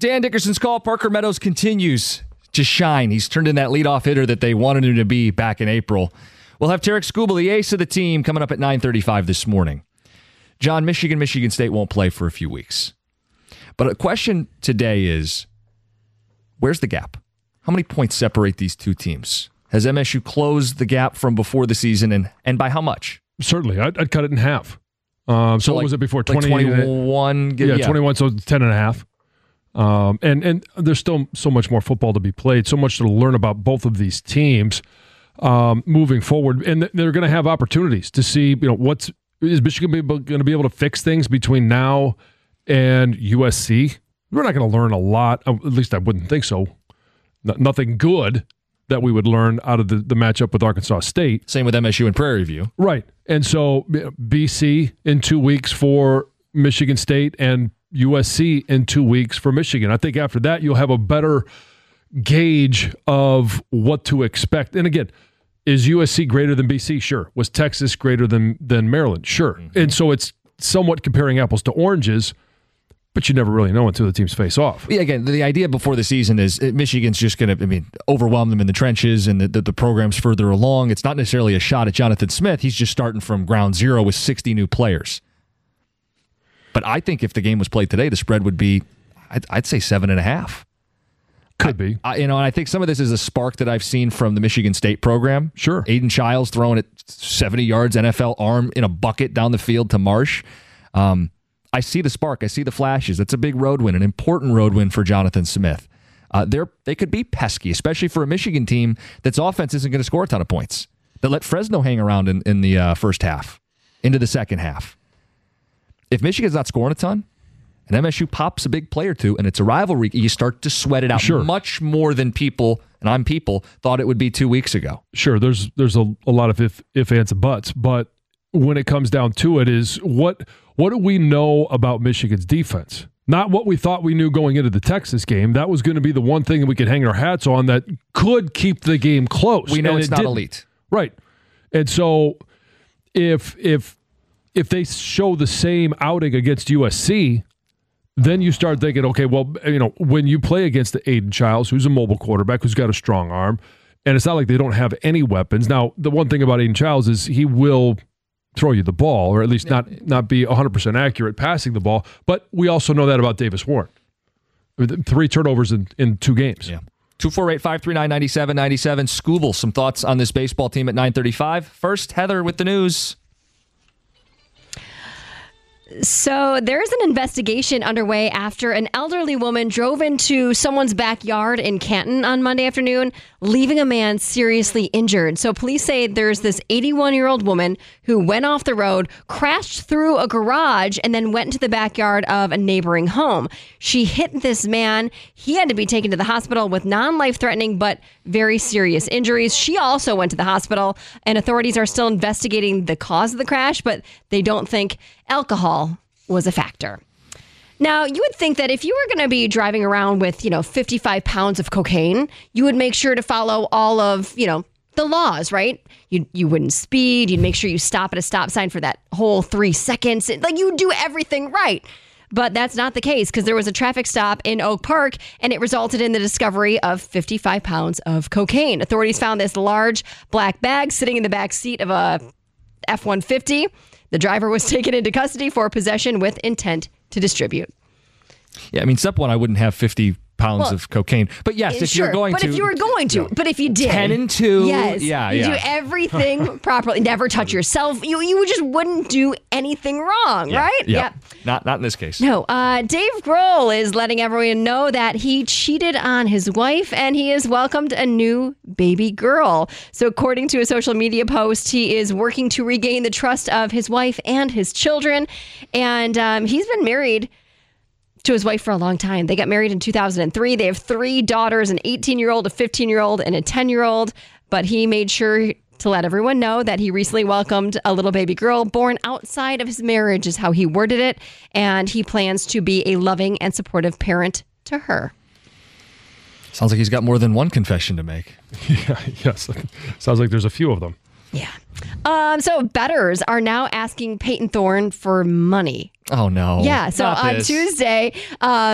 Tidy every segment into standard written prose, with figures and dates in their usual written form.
Dan Dickerson's call. Parker Meadows continues to shine. He's turned in that leadoff hitter that they wanted him to be back in April. We'll have Tarek Skubal, the ace of the team, coming up at 9:35 this morning. John, Michigan State won't play for a few weeks. But a question today is, where's the gap? How many points separate these two teams? Has MSU closed the gap from before the season, and by how much? Certainly. I'd cut it in half. So what was it before? 21? Yeah, 21, so 10.5. And there's still so much more football to be played, so much to learn about both of these teams moving forward. And they're going to have opportunities to see, is Michigan going to be able to fix things between now and USC? We're not going to learn a lot. At least I wouldn't think so. Nothing good that we would learn out of the matchup with Arkansas State. Same with MSU and Prairie View. Right. And so BC in 2 weeks for Michigan State and USC in 2 weeks for Michigan. I think after that, you'll have a better gauge of what to expect. And again, is USC greater than BC? Sure. Was Texas greater than Maryland? Sure. Mm-hmm. And so it's somewhat comparing apples to oranges, but you never really know until the teams face off. Yeah, again, the idea before the season is Michigan's just going to, overwhelm them in the trenches, and the program's further along. It's not necessarily a shot at Jonathan Smith. He's just starting from ground zero with 60 new players. But I think if the game was played today, the spread would be, I'd say 7.5. Could be. And I think some of this is a spark that I've seen from the Michigan State program. Sure. Aiden Childs throwing it 70 yards, NFL arm in a bucket down the field to Marsh. I see the spark. I see the flashes. It's a big road win, an important road win for Jonathan Smith. They could be pesky, especially for a Michigan team that's offense isn't going to score a ton of points. That let Fresno hang around in the first half, into the second half. If Michigan's not scoring a ton, and MSU pops a big play or two, and it's a rivalry, you start to sweat it out much more than people, and I'm people, thought it would be 2 weeks ago. Sure, there's a lot of if, ands, and buts, but when it comes down to it is what do we know about Michigan's defense? Not what we thought we knew going into the Texas game. That was going to be the one thing that we could hang our hats on that could keep the game close. We know it's not elite. Right. And so if they show the same outing against USC, then you start thinking, okay, well, when you play against the Aiden Childs, who's a mobile quarterback, who's got a strong arm, and it's not like they don't have any weapons. Now, the one thing about Aiden Childs is he will throw you the ball, or at least not be 100% accurate passing the ball. But we also know that about Davis Warren. 3 turnovers in 2 games. Yeah. 248-539-9797. Skubal, some thoughts on this baseball team at 9:35. First, Heather with the news. So there's an investigation underway after an elderly woman drove into someone's backyard in Canton on Monday afternoon, leaving a man seriously injured. So police say there's this 81-year-old woman who went off the road, crashed through a garage, and then went into the backyard of a neighboring home. She hit this man. He had to be taken to the hospital with non-life-threatening but very serious injuries. She also went to the hospital, and authorities are still investigating the cause of the crash, but they don't think alcohol was a factor. Now, you would think that if you were going to be driving around with, 55 pounds of cocaine, you would make sure to follow all of, the laws, right? You wouldn't speed. You'd make sure you stop at a stop sign for that whole 3 seconds. Like, you would do everything right. But that's not the case, because there was a traffic stop in Oak Park, and it resulted in the discovery of 55 pounds of cocaine. Authorities found this large black bag sitting in the back seat of a F-150. The driver was taken into custody for possession with intent to distribute. Yeah, step one, I wouldn't have 50 pounds of cocaine. But yes, if you're going to. But if you were going to. But if you did. 10 and 2. Yes. Yeah. You do everything properly. Never touch yourself. You just wouldn't do anything wrong, right? Yeah. Not in this case. No. Dave Grohl is letting everyone know that he cheated on his wife, and he has welcomed a new baby girl. So according to a social media post, he is working to regain the trust of his wife and his children. And he's been married to his wife for a long time. They got married in 2003. They have 3 daughters, an 18-year-old, a 15-year-old, and a 10-year-old. But he made sure to let everyone know that he recently welcomed a little baby girl born outside of his marriage, is how he worded it. And he plans to be a loving and supportive parent to her. Sounds like he's got more than one confession to make. Yes. Sounds like there's a few of them. Yeah. So bettors are now asking Peyton Thorne for money. Oh, no. Yeah. So on Tuesday,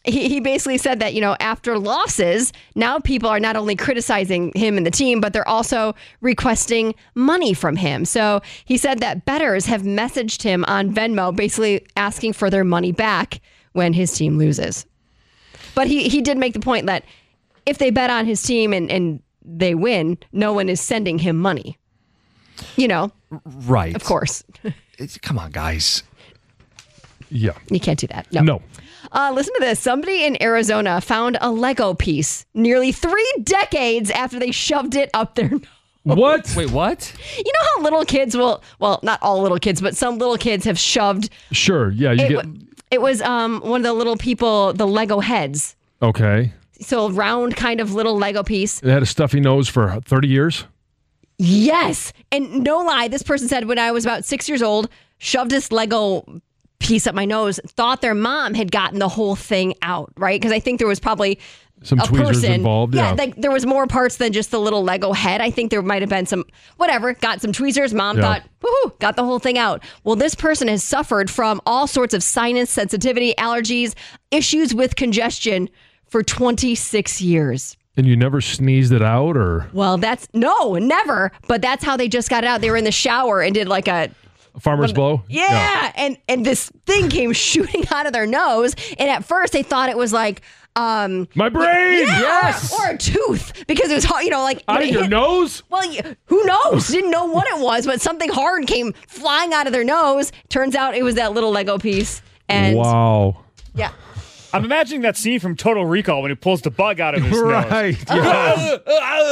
he basically said that, after losses, now people are not only criticizing him and the team, but they're also requesting money from him. So he said that bettors have messaged him on Venmo, basically asking for their money back when his team loses. But he did make the point that if they bet on his team and they win, no one is sending him money. Right. Of course. Come on, guys. Yeah. You can't do that. No. Listen to this. Somebody in Arizona found a Lego piece nearly 3 decades after they shoved it up their nose. What? Wait, what? You know how little kids well, not all little kids, but some little kids have shoved. Sure. Yeah. It was one of the little people, the Lego heads. Okay. So a round kind of little Lego piece. It had a stuffy nose for 30 years? Yes. And no lie, this person said when I was about 6 years old, shoved this Lego piece up my nose, thought their mom had gotten the whole thing out, right? Because I think there was probably some a tweezers person involved. Yeah, like there was more parts than just the little Lego head. I think there might have been some, whatever, got some tweezers. Mom thought, woohoo, got the whole thing out. Well, this person has suffered from all sorts of sinus sensitivity, allergies, issues with congestion for 26 years. And you never sneezed it out, or? Well, no, never. But that's how they just got it out. They were in the shower and did like a farmer's blow? Yeah. And this thing came shooting out of their nose. And at first they thought it was like, my brain! Yes! Or a tooth. Because it was hard, like. Out of your nose? Well, who knows? Didn't know what it was, but something hard came flying out of their nose. Turns out it was that little Lego piece. And wow. Yeah. I'm imagining that scene from Total Recall when he pulls the bug out of his right. nose.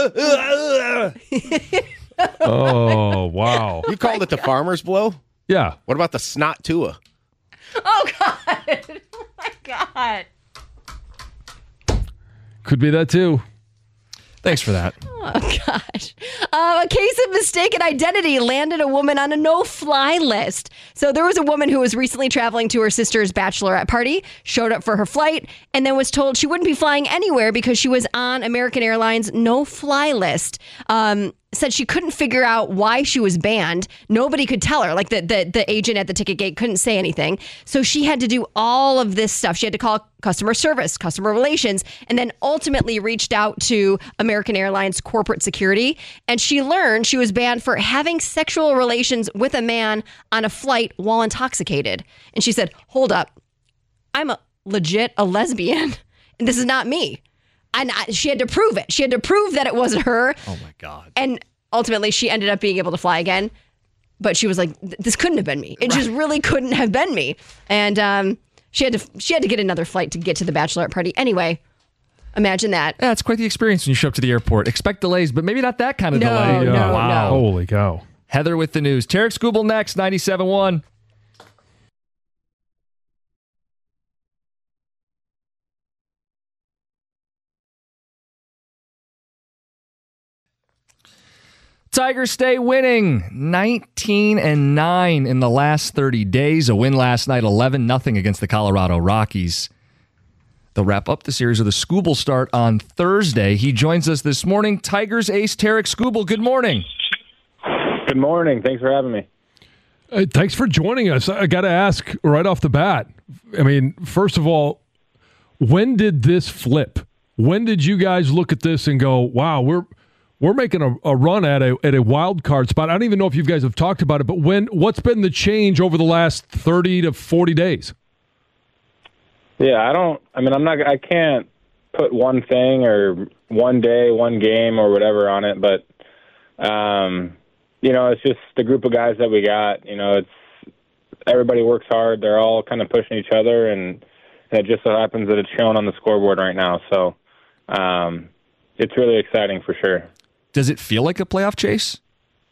Oh, wow. You called it the farmer's blow? Yeah. What about the snot tua? Oh, God. Oh, my God. Could be that, too. Thanks for that. Oh, gosh. A case of mistaken identity landed a woman on a no-fly list. So there was a woman who was recently traveling to her sister's bachelorette party, showed up for her flight, and then was told she wouldn't be flying anywhere because she was on American Airlines' no-fly list. Said she couldn't figure out why she was banned. Nobody could tell her. Like the agent at the ticket gate couldn't say anything. So she had to do all of this stuff. She had to call customer service, customer relations, and then ultimately reached out to American Airlines corporate security. And she learned she was banned for having sexual relations with a man on a flight while intoxicated. And she said, hold up, I'm a lesbian, and this is not me. And she had to prove it. She had to prove that it wasn't her. Oh, my God. And ultimately, she ended up being able to fly again. But she was like, this couldn't have been me. It just really couldn't have been me. And she had to get another flight to get to the bachelorette party. Anyway, imagine that. Yeah, it's quite the experience when you show up to the airport. Expect delays, but maybe not that kind of delay. No, Wow. Holy cow. Heather with the news. Tarek Skubal next, 97.1. Tigers stay winning 19-9 in the last 30 days. A win last night, 11-0 against the Colorado Rockies. They'll wrap up the series with a Skubal start on Thursday. He joins us this morning. Tigers ace Tarek Skubal. Good morning. Good morning. Thanks for having me. Thanks for joining us. I got to ask right off the bat. I mean, first of all, when did this flip? When did you guys look at this and go, wow, we're making a run at a wild card spot? I don't even know if you guys have talked about it, but what's been the change over the last 30 to 40 days? Yeah, I can't put one thing or one day, one game or whatever on it, but, it's just the group of guys that we got. It's everybody works hard. They're all kind of pushing each other, and it just so happens that it's shown on the scoreboard right now. So it's really exciting for sure. Does it feel like a playoff chase?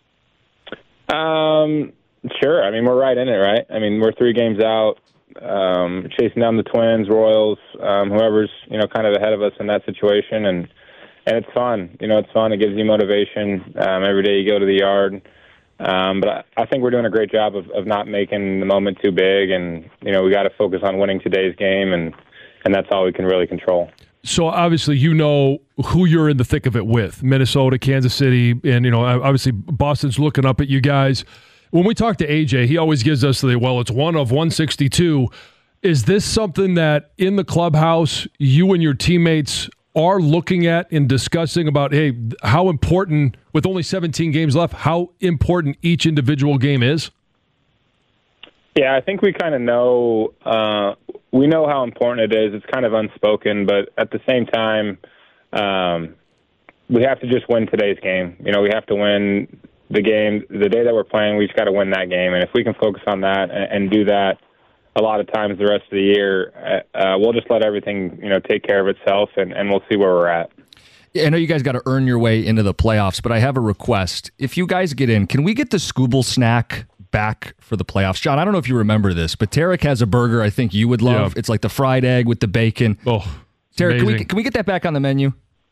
Sure. I mean, we're right in it, right? I mean, we're 3 games out, chasing down the Twins, Royals, whoever's, kind of ahead of us in that situation. And it's fun. It's fun. It gives you motivation. Every day you go to the yard. But I think we're doing a great job of not making the moment too big. And, we got to focus on winning today's game. And that's all we can really control. So obviously, who you're in the thick of it with: Minnesota, Kansas City, and obviously Boston's looking up at you guys. When we talk to AJ, he always gives us it's one of 162. Is this something that in the clubhouse you and your teammates are looking at and discussing about, hey, how important, with only 17 games left, how important each individual game is? Yeah, I think we kind of know, we know how important it is. It's kind of unspoken, but at the same time, we have to just win today's game. We have to win the game. The day that we're playing, we just got to win that game. And if we can focus on that and do that a lot of times the rest of the year, we'll just let everything, take care of itself, and we'll see where we're at. I know you guys got to earn your way into the playoffs, but I have a request. If you guys get in, can we get the Scooble snack back for the playoffs? John, I don't know if you remember this, but Tarek has a burger I think you would love. Yeah. It's like the fried egg with the bacon. Oh, Tarek, can we get that back on the menu?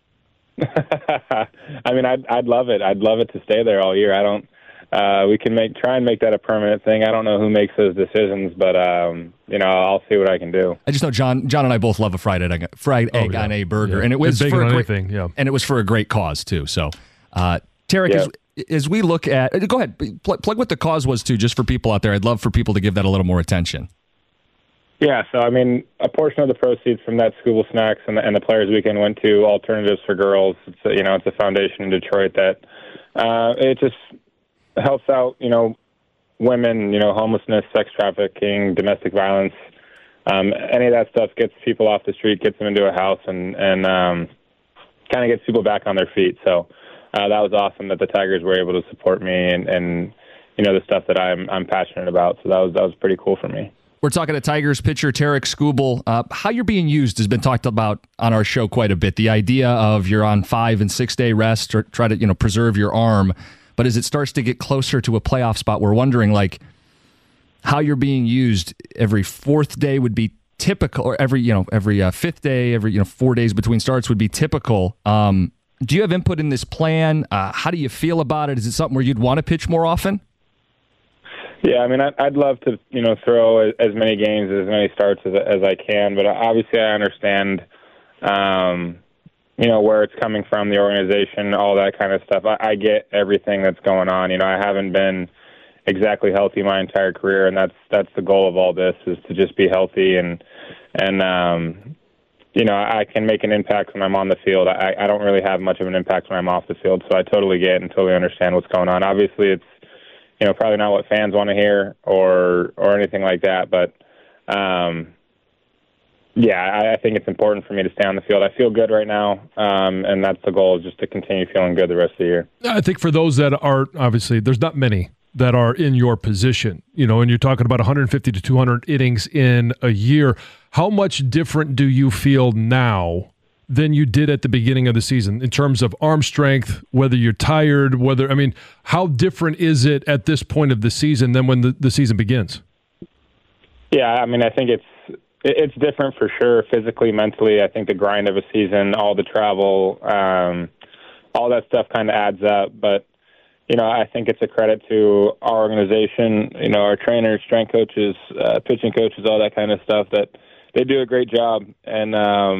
I mean, I'd love it. I'd love it to stay there all year. We can try and make that a permanent thing. I don't know who makes those decisions, but I'll see what I can do. I just know John and I both love a fried egg on a burger, and it was for and it was for a great cause too. So, Tarek, as we look at, go ahead, plug what the cause was too, just for people out there. I'd love for people to give that a little more attention. Yeah, so I mean, a portion of the proceeds from that Scooble Snacks and the Players Weekend went to Alternatives for Girls. It's a foundation in Detroit that it just helps out, women, homelessness, sex trafficking, domestic violence. Any of that stuff gets people off the street, gets them into a house, and kind of gets people back on their feet. So that was awesome that the Tigers were able to support me and the stuff that I'm passionate about. So that was pretty cool for me. We're talking to Tigers pitcher Tarek Skubal. How you're being used has been talked about on our show quite a bit. The idea of you're on 5 and 6 day rest or try to preserve your arm. But as it starts to get closer to a playoff spot, we're wondering how you're being used. Every 4th day would be typical, or every 5th day, every 4 days between starts would be typical. Do you have input in this plan? How do you feel about it? Is it something where you'd want to pitch more often? Yeah, I mean, I'd love to, throw as many games, as many starts as I can, but obviously I understand, where it's coming from, the organization, all that kind of stuff. I get everything that's going on. I haven't been exactly healthy my entire career, and that's the goal of all this, is to just be healthy and I can make an impact when I'm on the field. I don't really have much of an impact when I'm off the field, so I totally get and totally understand what's going on. Obviously, it's probably not what fans want to hear or anything like that. But, I think it's important for me to stay on the field. I feel good right now, and that's the goal, is just to continue feeling good the rest of the year. I think for those that are, obviously, there's not many that are in your position, and you're talking about 150 to 200 innings in a year. How much different do you feel now than you did at the beginning of the season in terms of arm strength, whether you're tired, how different is it at this point of the season than when the season begins? Yeah, I mean, I think it's different for sure, physically, mentally. I think the grind of a season, all the travel, all that stuff kind of adds up. But, I think it's a credit to our organization, our trainers, strength coaches, pitching coaches, all that kind of stuff, that they do a great job. And,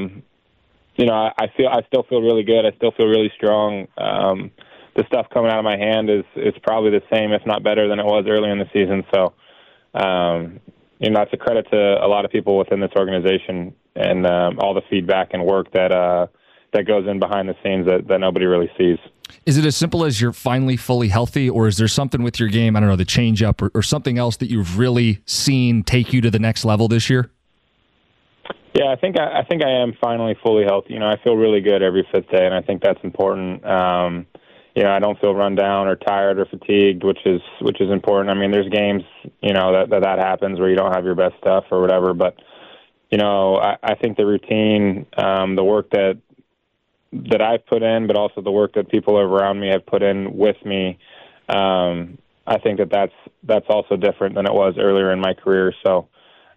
I still feel really good. I still feel really strong. The stuff coming out of my hand is probably the same, if not better, than it was early in the season. So, it's a credit to a lot of people within this organization and all the feedback and work that goes in behind the scenes that nobody really sees. Is it as simple as you're finally fully healthy, or is there something with your game, I don't know, the changeup or something else that you've really seen take you to the next level this year? Yeah, I think I am finally fully healthy. I feel really good every 5th day, and I think that's important. I don't feel run down or tired or fatigued, which is important. I mean, there's games, that happens where you don't have your best stuff or whatever. But, I think the routine, the work that I've put in, but also the work that people around me have put in with me, I think that's also different than it was earlier in my career. So,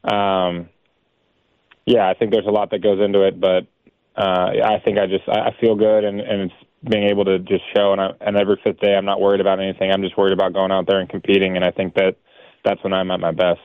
I think there's a lot that goes into it, but I think I feel good, and it's being able to just show. And every 5th day, I'm not worried about anything. I'm just worried about going out there and competing, and I think that's when I'm at my best.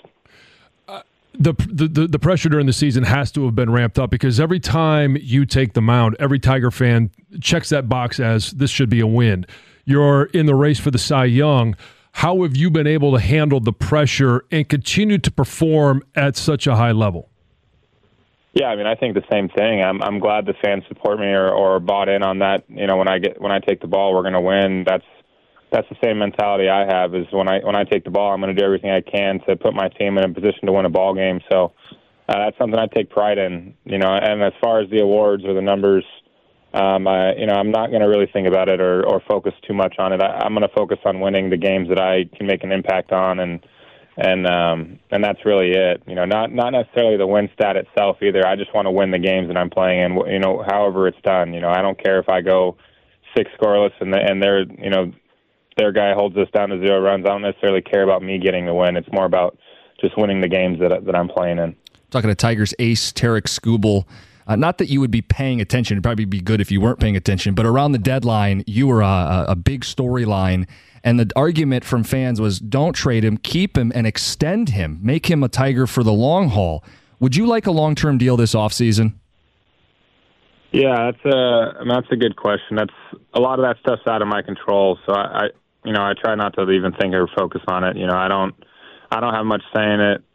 The pressure during the season has to have been ramped up, because every time you take the mound, every Tiger fan checks that box as this should be a win. You're in the race for the Cy Young. How have you been able to handle the pressure and continue to perform at such a high level? Yeah, I mean, I think the same thing. I'm glad the fans support me or bought in on that. You know, when I take the ball, we're going to win. That's the same mentality I have. Is when I take the ball, I'm going to do everything I can to put my team in a position to win a ball game. So that's something I take pride in. You know, and as far as the awards or the numbers, I'm not going to really think about it or focus too much on it. I'm going to focus on winning the games that I can make an impact on, and that's really it. You know, not necessarily the win stat itself either. I just want to win the games that I'm playing in. You know, however it's done. You know, I don't care if I go 6 scoreless and their guy holds us down to 0 runs. I don't necessarily care about me getting the win. It's more about just winning the games that I'm playing in. Talking to Tigers ace Tarik Skubal. Not that you would be paying attention. It'd probably be good if you weren't paying attention. But around the deadline, you were a big storyline. And the argument from fans was, don't trade him, keep him, and extend him. Make him a Tiger for the long haul. Would you like a long-term deal this offseason? Yeah, that's a good question. That's a lot of that stuff's out of my control. So I try not to even think or focus on it. You know, I don't have much say in it.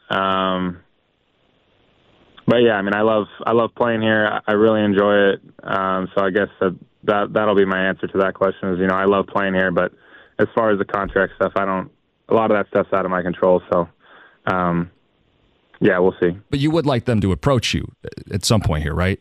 But yeah, I mean, I love playing here. I really enjoy it. So I guess that'll be my answer to that question. Is, you know, I love playing here, but as far as the contract stuff, a lot of that stuff's out of my control. So, yeah, we'll see. But you would like them to approach you at some point here, right?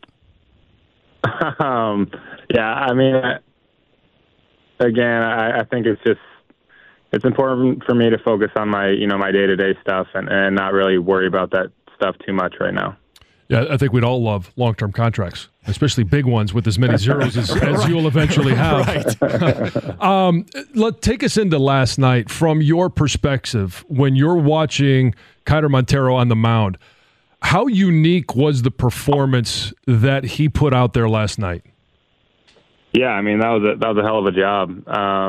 Yeah, I mean, again, I think it's important for me to focus on my day-to-day stuff and not really worry about that stuff too much right now. Yeah, I think we'd all love long-term contracts, especially big ones with as many zeros as you'll eventually have. Right. Take us into last night from your perspective when you're watching Keider Montero on the mound. How unique was the performance that he put out there last night? Yeah, I mean, that was a hell of a job.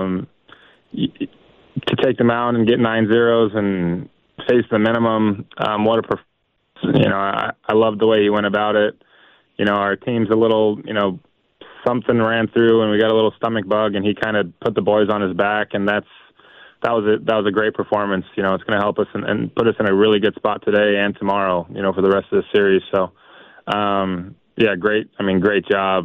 To take the mound and get 9 zeros and face the minimum, what a performance. You know, I loved the way he went about it. You know, our team's a little, something ran through and we got a little stomach bug, and he kind of put the boys on his back, and that was a great performance. You know, it's going to help us and put us in a really good spot today and tomorrow, for the rest of the series. So, yeah, great. I mean, great job.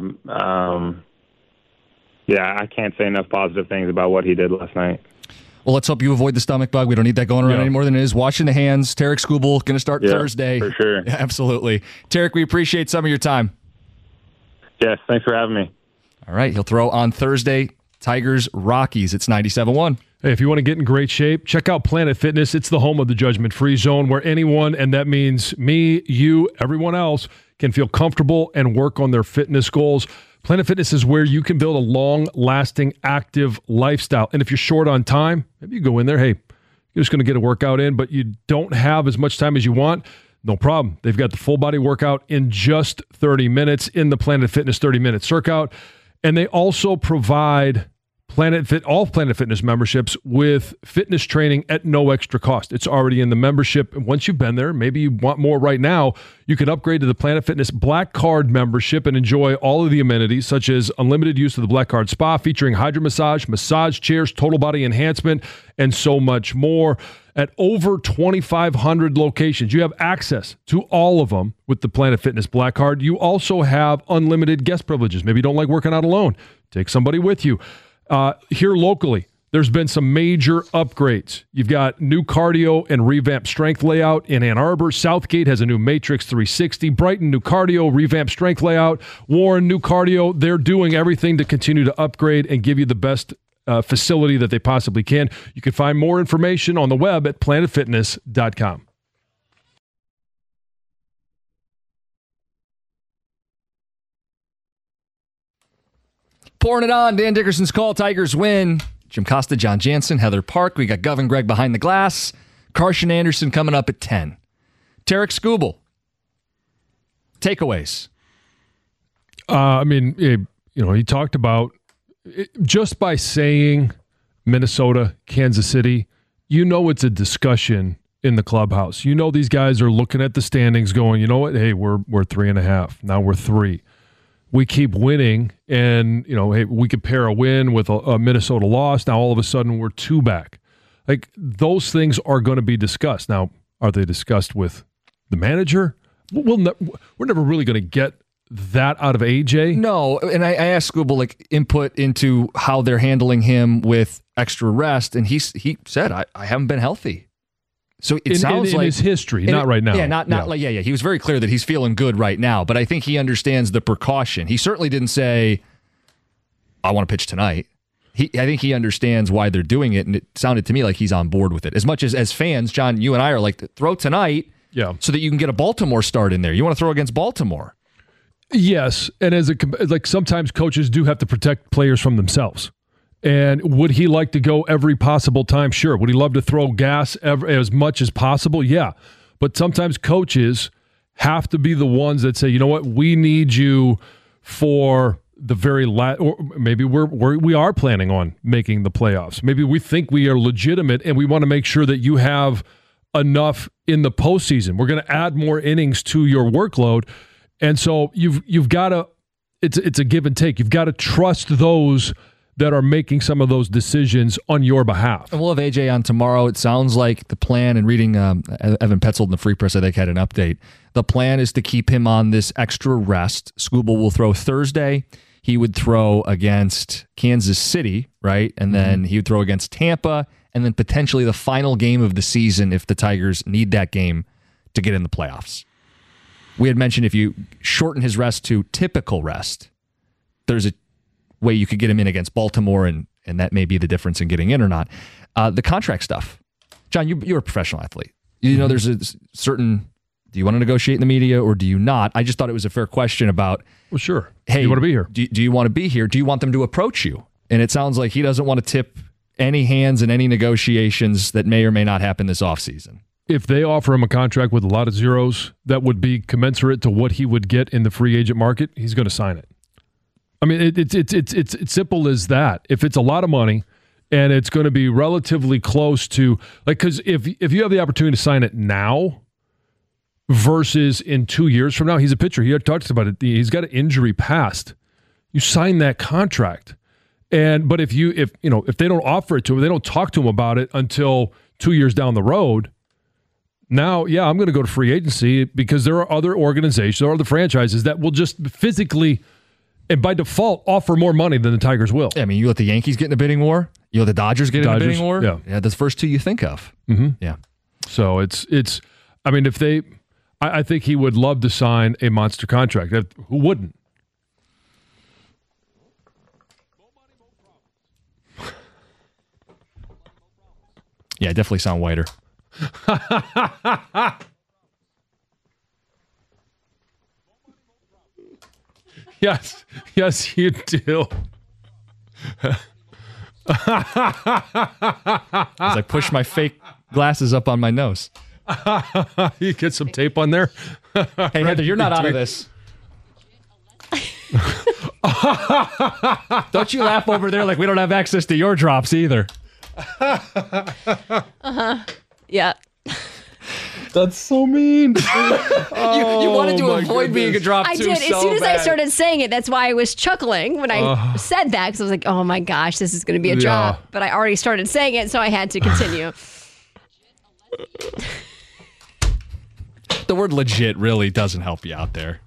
Yeah, I can't say enough positive things about what he did last night. Well, let's hope you avoid the stomach bug. We don't need that going around any more than it is. Washing the hands. Tarik Skubal going to start Thursday. For sure. Yeah, absolutely. Tarik, we appreciate some of your time. Yes, thanks for having me. All right, he'll throw on Thursday. Tigers, Rockies. It's 97.1. Hey, if you want to get in great shape, check out Planet Fitness. It's the home of the judgment-free zone where anyone, and that means me, you, everyone else, can feel comfortable and work on their fitness goals. Planet Fitness is where you can build a long-lasting, active lifestyle. And if you're short on time, maybe you go in there, hey, you're just going to get a workout in, but you don't have as much time as you want, no problem. They've got the full-body workout in just 30 minutes in the Planet Fitness 30-minute circuit. And they also provide all Planet Fitness memberships with fitness training at no extra cost. It's already in the membership. And once you've been there, maybe you want more right now, you can upgrade to the Planet Fitness Black Card membership and enjoy all of the amenities, such as unlimited use of the Black Card Spa featuring hydro massage chairs, total body enhancement, and so much more. At over 2,500 locations, you have access to all of them with the Planet Fitness Black Card. You also have unlimited guest privileges. Maybe you don't like working out alone. Take somebody with you. Here locally, there's been some major upgrades. You've got new cardio and revamped strength layout in Ann Arbor. Southgate has a new Matrix 360. Brighton, new cardio, revamped strength layout. Warren, new cardio. They're doing everything to continue to upgrade and give you the best facility that they possibly can. You can find more information on the web at planetfitness.com. Pouring it on. Dan Dickerson's call. Tigers win. Jim Costa, John Jansen, Heather Park. We got Govin Gregg behind the glass. Carson Anderson coming up at 10. Tarik Skubal. Takeaways. He talked about just by saying Minnesota, Kansas City, it's a discussion in the clubhouse. These guys are looking at the standings going, you know what? Hey, we're 3.5. Now we're 3. We keep winning, and hey, we could pair a win with a Minnesota loss. Now all of a sudden we're 2 back. Like, those things are going to be discussed. Now, are they discussed with the manager? We're never really going to get that out of AJ. No, and I asked Scooble like input into how they're handling him with extra rest, and he said, I haven't been healthy. So it sounds in like his history, not right now. Yeah, not like He was very clear that he's feeling good right now, but I think he understands the precaution. He certainly didn't say, I want to pitch tonight. I think he understands why they're doing it, and it sounded to me like he's on board with it. As much as fans, John, you and I are like, throw tonight so that you can get a Baltimore start in there. You want to throw against Baltimore. Yes, and sometimes coaches do have to protect players from themselves. And would he like to go every possible time? Sure. Would he love to throw gas as much as possible? Yeah. But sometimes coaches have to be the ones that say, you know what, we need you for the very last, or maybe we are planning on making the playoffs. Maybe we think we are legitimate and we want to make sure that you have enough in the postseason. We're going to add more innings to your workload. And so you've got to, it's a give and take. You've got to trust those that are making some of those decisions on your behalf. And we'll have AJ on tomorrow. It sounds like the plan, and reading Evan Petzold in the Free Press, I think, had an update. The plan is to keep him on this extra rest. Scooble will throw Thursday. He would throw against Kansas City, right? And then he would throw against Tampa, and then potentially the final game of the season if the Tigers need that game to get in the playoffs. We had mentioned if you shorten his rest to typical rest, there's a way you could get him in against Baltimore, and that may be the difference in getting in or not. The contract stuff. John, you're a professional athlete. You know there's a certain, do you want to negotiate in the media or do you not? I just thought it was a fair question about, well, sure. Hey, do you want to be here? Do you want to be here? Do you want them to approach you? And it sounds like he doesn't want to tip any hands in any negotiations that may or may not happen this offseason. If they offer him a contract with a lot of zeros that would be commensurate to what he would get in the free agent market, he's going to sign it. I mean, it's simple as that. If it's a lot of money and it's going to be relatively close to, like, because if you have the opportunity to sign it now versus in 2 years from now, he's a pitcher. He talks about it. He's got an injury past. You sign that contract, but if they don't offer it to him, they don't talk to him about it until 2 years down the road. Now, yeah, I'm going to go to free agency because there are other organizations or other franchises that will just physically and by default offer more money than the Tigers will. Yeah, I mean, you let the Yankees get in a bidding war. You let the Dodgers get in a bidding war. Yeah, that's the first two you think of. Mm-hmm. Yeah. So it's. I mean, if they, I think he would love to sign a monster contract. Who wouldn't? Yeah, definitely sound whiter. Yes, you do. As I push my fake glasses up on my nose. You get some tape on there? Hey, Heather, you're not out of this. Don't you laugh over there like we don't have access to your drops either. Yeah. That's so mean. You wanted to avoid being a drop I too. did. So as soon as bad. I started saying it, that's why I was chuckling when I said that, because I was like, oh my gosh, this is going to be a drop. But I already started saying it, so I had to continue. The word legit really doesn't help you out there.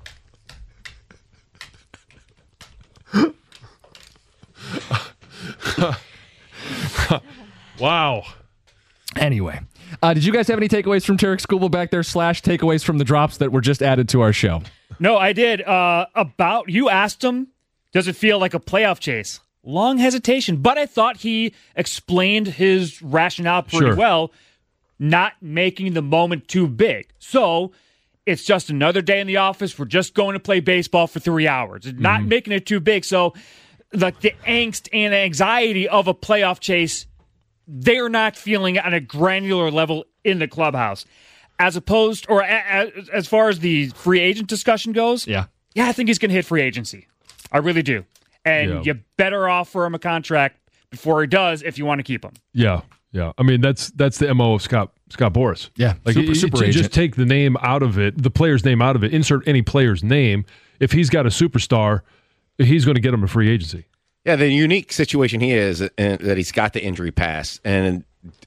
Wow. Anyway, did you guys have any takeaways from Tarek Skubal back there / takeaways from the drops that were just added to our show? No, I did. You asked him, does it feel like a playoff chase? Long hesitation, but I thought he explained his rationale pretty well, not making the moment too big. So it's just another day in the office. We're just going to play baseball for 3 hours. Not making it too big. So like the angst and anxiety of a playoff chase, they're not feeling on a granular level in the clubhouse. As opposed, or as far as the free agent discussion goes, yeah, I think he's going to hit free agency. I really do. And you better offer him a contract before he does if you want to keep him. Yeah. I mean, that's the MO of Scott Boras. Yeah, like super agent. Just take the name out of it, the player's name out of it, insert any player's name. If he's got a superstar, he's going to get him a free agency. Yeah, the unique situation he is that he's got the injury pass, and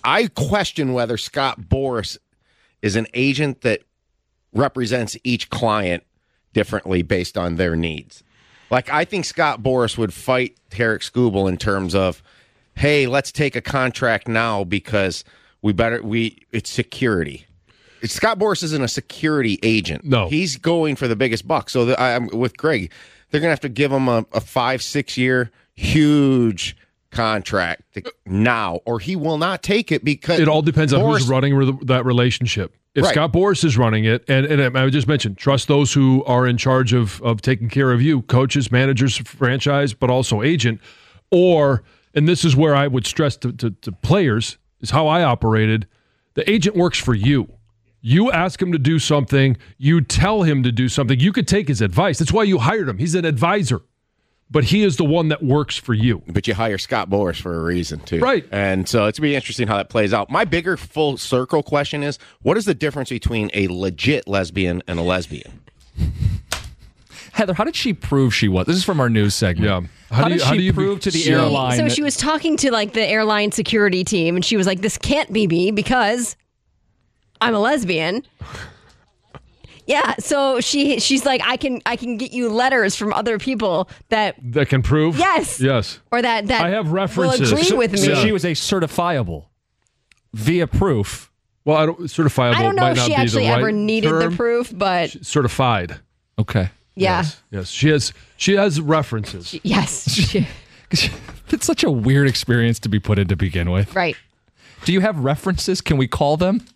I question whether Scott Boras is an agent that represents each client differently based on their needs. Like, I think Scott Boras would fight Tarek Skubal in terms of, hey, let's take a contract now because it's security. Scott Boras isn't a security agent. No. He's going for the biggest buck. So I'm with Greg. They're going to have to give him a 5-6 year huge contract now, or he will not take it because it all depends on who's running that relationship. If Right. Scott Boras is running it, and I just mentioned, trust those who are in charge of taking care of you, coaches, managers, franchise, but also agent. Or, and this is where I would stress to players, is how I operated. The agent works for you. You ask him to do something. You tell him to do something. You could take his advice. That's why you hired him. He's an advisor. But he is the one that works for you. But you hire Scott Boras for a reason, too. Right. And so it's going to be interesting how that plays out. My bigger full circle question is, what is the difference between a legit lesbian and a lesbian? Heather, how did she prove she was? This is from our news segment. Yeah. How did she prove to the airline? So she was talking to like the airline security team, and she was like, "This can't be me because I'm a lesbian." Yeah, so she's like, I can get you letters from other people that can prove. Yes, or that I have references. will agree with me. So she was a certifiable via proof. Well, certifiable. I don't know might if not she be actually the right ever needed term. the proof, but Certified. Okay. yeah, Yes, she has references. yes, It's such a weird experience to be put in to begin with. right. Do you have references? Can we call them?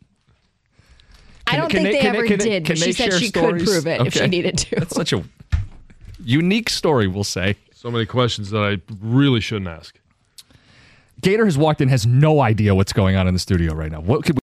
I don't think they ever did. But she said she could prove it if she needed to. That's such a unique story, we'll say. So many questions that I really shouldn't ask. Gator has walked in, has no idea what's going on in the studio right now. What could we